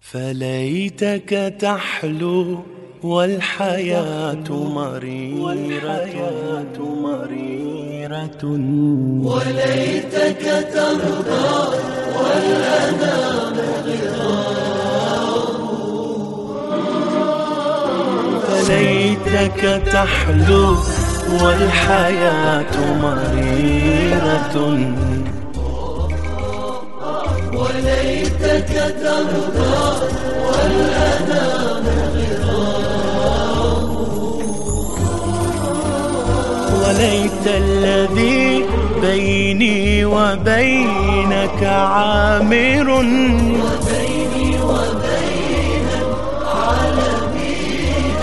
فليتك تحلو والحياة مريرة وليتك ترضى والأنام غرار. فليتك تحلو والحياة مريرة وليتك ترضى والأنام غرار. وليت الذي بيني وبينك عامر وبيني وبين العالمين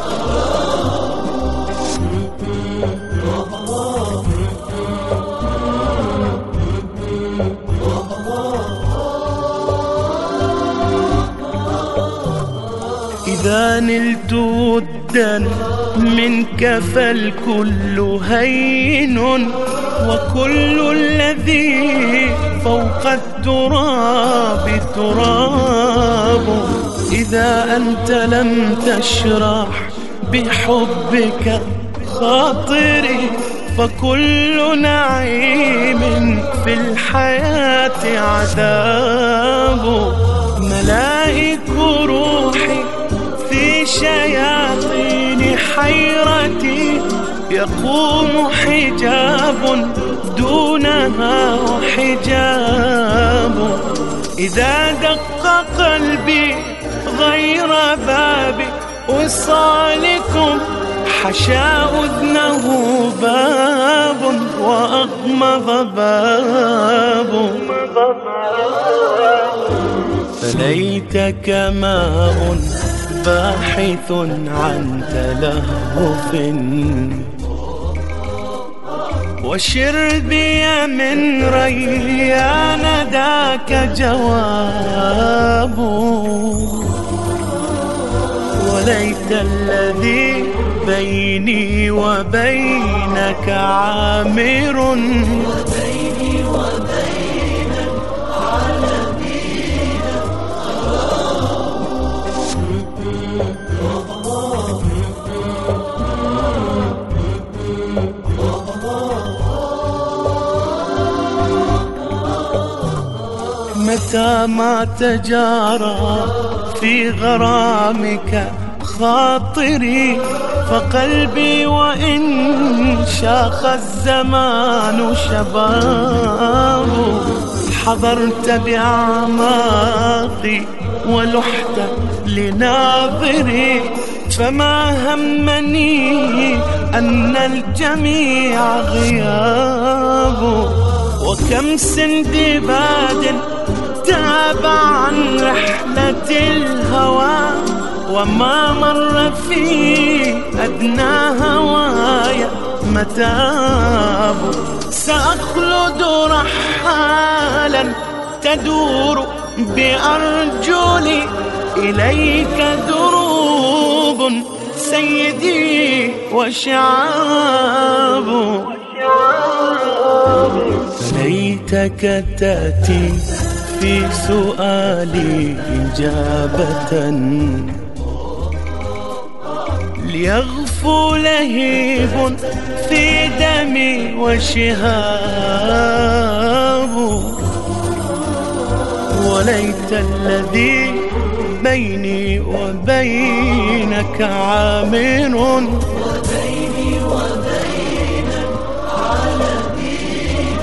إذا نلت ودا منك فالكل هين وكل الذي فوق التراب تراب. إذا أنت لم تشرح بحبك خاطري فكل نعيم في الحياة عذاب. ملائك روحي في شياطين حيرتي يقوم حجاب دونها وحجاب. إذا دق قلبي غير باب وصالكم حشا أذنه باب وأغمض باب. فليتك ماء باحث عن تلهف وشربي من ريان ذاك جواب. وليت الذي بيني وبينك عامر وبيني وبين العالمين متى ما تجارى في غرامك خاطري فقلبي وإن شاخ الزمان شباب. حضرت بأعماقي ولحت لناظري فما همني أن الجميع غياب. وكم سندباد تاب عن رحلة الهوى وما مر في أدنى هوايا متاب. سأخلد رحالا تدور بأرجلي إليك دروب سيدي وشعاب. فليتك تأتي في سؤالي إجابة ليغفو لهيب في دمي وشهاب. وليت الذي بيني وبينك عامر وبيني وبين العالمين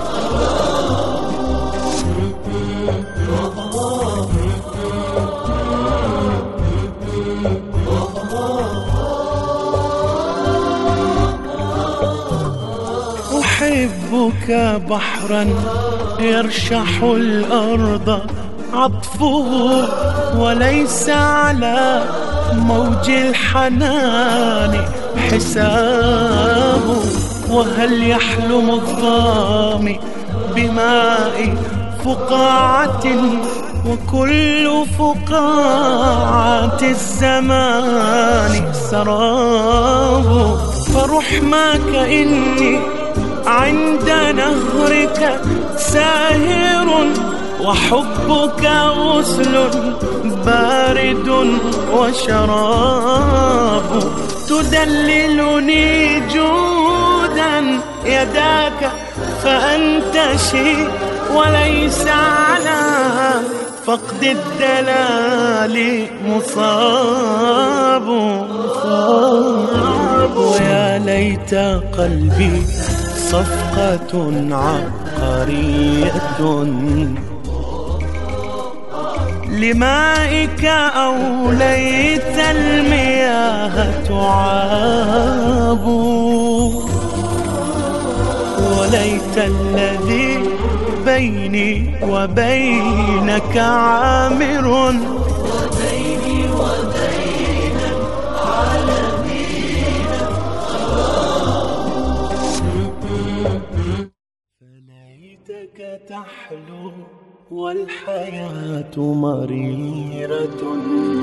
أحبك بحرا يرشح الأرض عطفه وليس على موج الحنان حساب. وهل يحلم الظامي بماء فقاعة وكل فقاعات الزمان سراب. فرحماك إني عند نهرك ساهر وحبك غسل بارد وشراب، تدللني جودا يداك فأنت شيء، وليس على فقد الدلال مصاب. ويا ليت قلبي صفقة عبقرية لمائك أوليت المياه تعاب، وليت الذي بيني وبينك عامر، وبيني وبين العالمين فليتك تحلو والحياة مريرة.